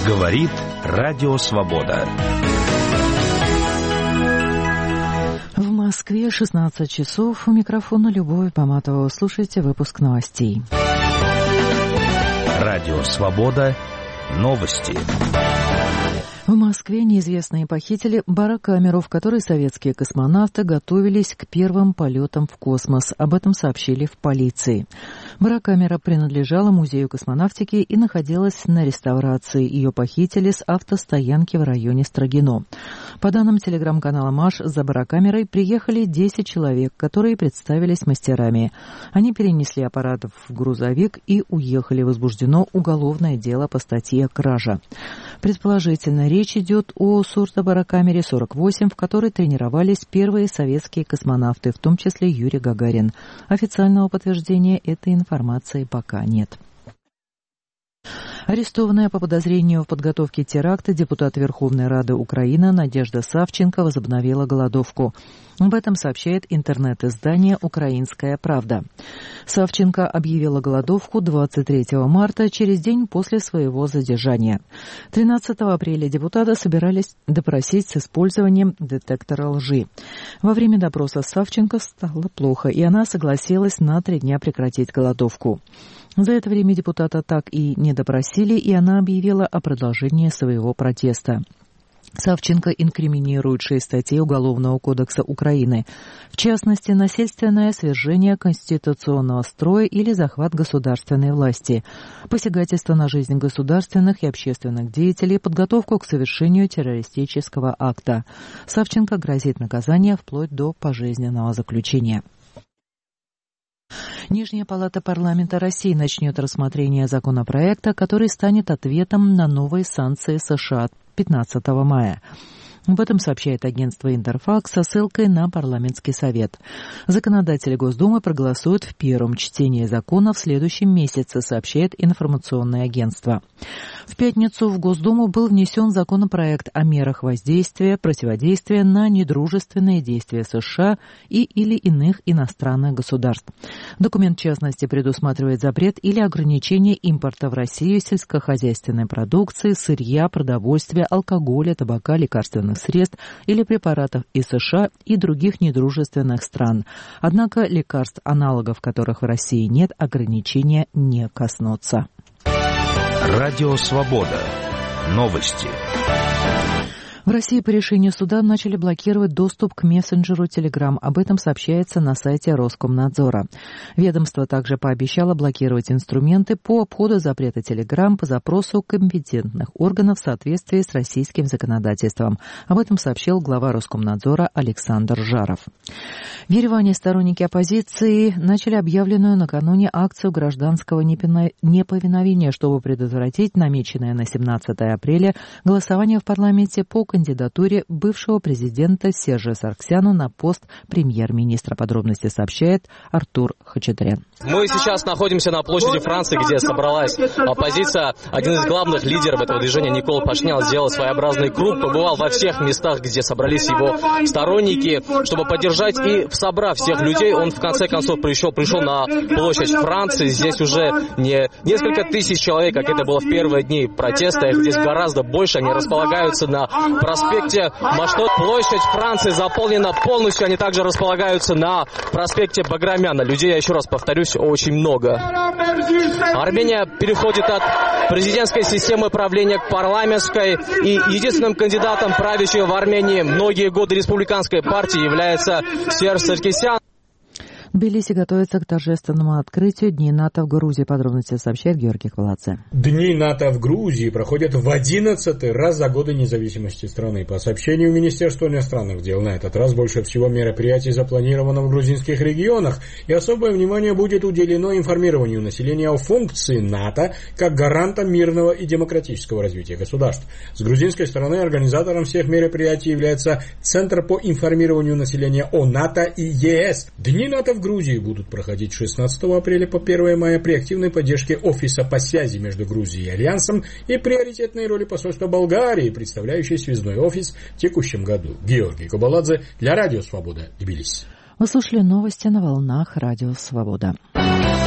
Говорит Радио Свобода. В Москве 16 часов. У микрофона Любовь Поматова. Слушайте выпуск новостей. Радио Свобода. Новости. В Москве неизвестные похитили барокамеру, в которой советские космонавты готовились к первым полетам в космос. Об этом сообщили в полиции. Барокамера принадлежала Музею космонавтики и находилась на реставрации. Ее похитили с автостоянки в районе Строгино. По данным телеграм-канала «Маш», за барокамерой приехали 10 человек, которые представились мастерами. Они перенесли аппарат в грузовик и уехали. Возбуждено уголовное дело по статье «Кража». Предположительно, речь идет о сурдобарокамере 48, в которой тренировались первые советские космонавты, в том числе Юрий Гагарин. Официального подтверждения этой информации пока нет. Арестованная по подозрению в подготовке теракта депутат Верховной Рады Украины Надежда Савченко возобновила голодовку. Об этом сообщает интернет-издание «Украинская правда». Савченко объявила голодовку 23 марта, через день после своего задержания. 13 апреля депутата собирались допросить с использованием детектора лжи. Во время допроса Савченко стало плохо, и она согласилась на 3 дня прекратить голодовку. За это время депутата так и не допросили, и она объявила о продолжении своего протеста. Савченко инкриминирует 6 статей Уголовного кодекса Украины. В частности, насильственное свержение конституционного строя или захват государственной власти, посягательство на жизнь государственных и общественных деятелей, подготовку к совершению террористического акта. Савченко грозит наказание вплоть до пожизненного заключения. Нижняя палата парламента России начнет рассмотрение законопроекта, который станет ответом на новые санкции США 15 мая. Об этом сообщает агентство «Интерфакс» со ссылкой на парламентский совет. Законодатели Госдумы проголосуют в первом чтении закона в следующем месяце, сообщает информационное агентство. В пятницу в Госдуму был внесен законопроект о мерах воздействия, противодействия на недружественные действия США и или иных иностранных государств. Документ, в частности, предусматривает запрет или ограничение импорта в Россию сельскохозяйственной продукции, сырья, продовольствия, алкоголя, табака, лекарственных средств или препаратов из США и других недружественных стран. Однако лекарств, аналогов которых в России нет, ограничения не коснутся. Радио Свобода. Новости. В России по решению суда начали блокировать доступ к мессенджеру Telegram. Об этом сообщается на сайте Роскомнадзора. Ведомство также пообещало блокировать инструменты по обходу запрета Telegram по запросу компетентных органов в соответствии с российским законодательством. Об этом сообщил глава Роскомнадзора Александр Жаров. В Ереване сторонники оппозиции начали объявленную накануне акцию гражданского неповиновения, чтобы предотвратить намеченное на 17 апреля голосование в парламенте по кандидатуре бывшего президента Сержа Саргсяна на пост премьер-министра. Подробности сообщает Артур Хачатрян. Мы сейчас находимся на площади Франции, где собралась оппозиция. Один из главных лидеров этого движения, Никол Пашинян, сделал своеобразный круг, побывал во всех местах, где собрались его сторонники, чтобы поддержать. И, собрав всех людей, он в конце концов пришел на площадь Франции. Здесь уже не несколько тысяч человек, как это было в первые дни протеста. Их здесь гораздо больше. Они располагаются на проспекте Маштот. Площадь Франции заполнена полностью. Они также располагаются на проспекте Баграмяна. Людей, я еще раз повторюсь, очень много. Армения переходит от президентской системы правления к парламентской. И единственным кандидатом, правящего в Армении многие годы республиканской партии, является Серж Саркисян. Тбилиси готовится к торжественному открытию Дней НАТО в Грузии. Подробности сообщает Георгий Кваладзе. Дни НАТО в Грузии проходят в 11-й раз за годы независимости страны. По сообщению Министерства иностранных дел, на этот раз больше всего мероприятий запланировано в грузинских регионах, и особое внимание будет уделено информированию населения о функции НАТО как гаранта мирного и демократического развития государств. С грузинской стороны организатором всех мероприятий является Центр по информированию населения о НАТО и ЕС. Дни НАТО в Грузии будут проходить 16 апреля по 1 мая при активной поддержке Офиса по связи между Грузией и Альянсом и приоритетной роли посольства Болгарии, представляющей связной офис в текущем году. Георгий Кобаладзе для Радио Свобода, Тбилиси. Вы слушали новости на волнах Радио Свобода.